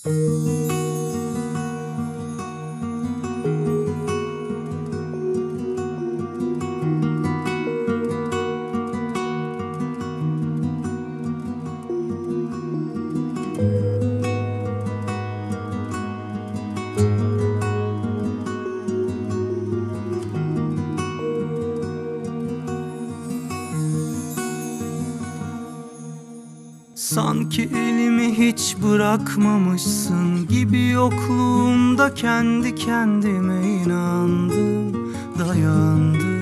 Sanki elimi hiç bırakmamışsın gibi, yokluğumda kendi kendime inandım, dayandım.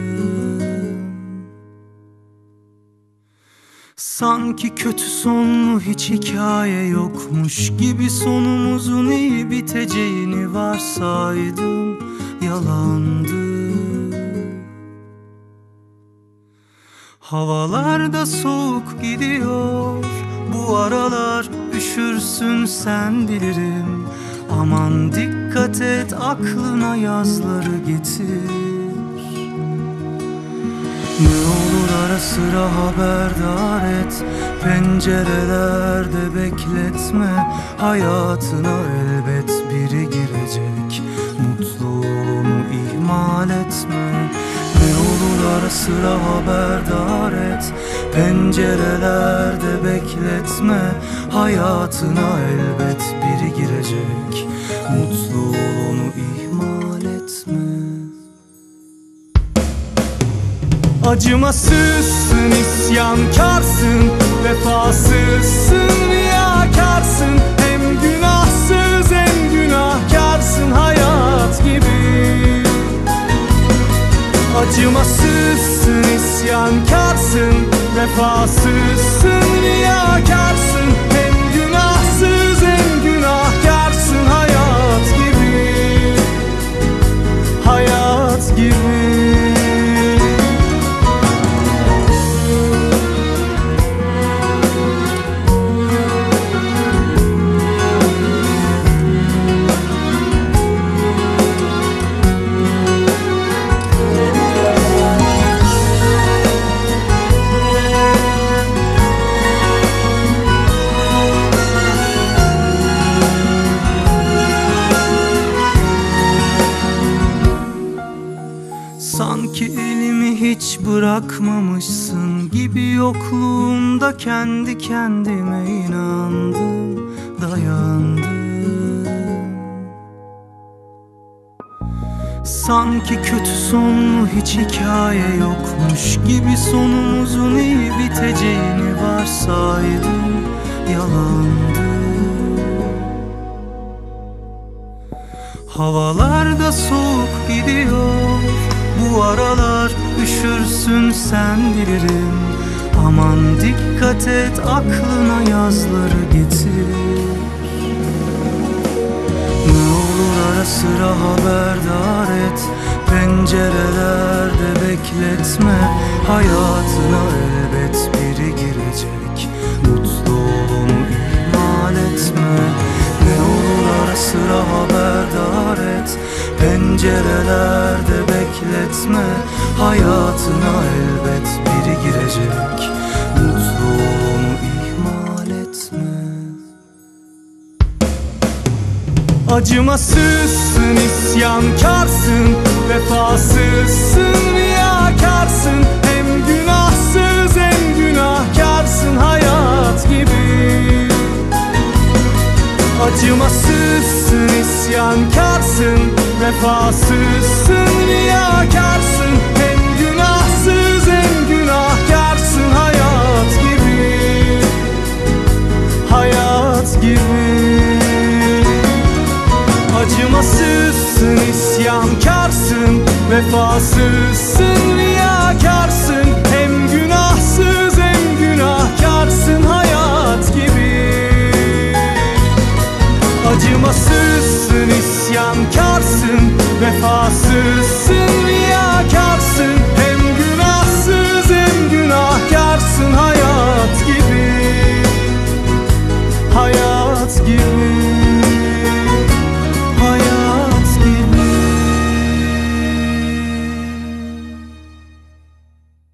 Sanki kötü sonlu hiç hikaye yokmuş gibi, sonumuzun iyi biteceğini varsaydım, yalandı. Havalarda soğuk gidiyor bu aralar, üşürsün sen bilirim. Aman dikkat et, aklına yazları getir. Ne olur ara sıra haberdar et, pencerelerde bekletme. Hayatına elbet biri girecek, mutluluğunu ihmal etme. Ne olur ara sıra haberdar et, pencerelerde bekletme. Hayatına elbet biri girecek, mutluluğunu ihmal etme. Acımasızsın, isyankarsın, vefasızsın, riyakarsın. Hem günahsız hem günahkarsın, hayat gibi. Acımasızsın, isyankarsın, vefasızsın, riyakarsın. Hem günahsız hem günahkarsın, hayat gibi. Hayat gibi. Sanki elimi hiç bırakmamışsın gibi, yokluğumda kendi kendime inandım, dayandım. Sanki kötü sonlu hiç hikaye yokmuş gibi, sonumuzun iyi biteceğini varsaydım, yalandı. Havalarda soğuk gidiyor bu aralar, üşürsün sen bilirim. Aman dikkat et, aklına yazları getir. Ne olur ara sıra haberdar et, pencerelerde bekletme. Hayatına elbet biri girecek, mutluluğunu ihmal etme. Ne olur ara sıra haberdar et, pencerelerde bekletme. Hayatına elbet biri girecek, mutluluğunu ihmal etme. Acımasızsın, isyankarsın, vefasızsın, riyakarsın. Hem günahsız hem günahkarsın, hayat gibi. Acımasızsın, isyankarsın, vefasızsın, riyakarsın. Hem günahsız hem günahkarsın, hayat gibi. Hayat gibi. Acımasızsın, isyankarsın, vefasızsın,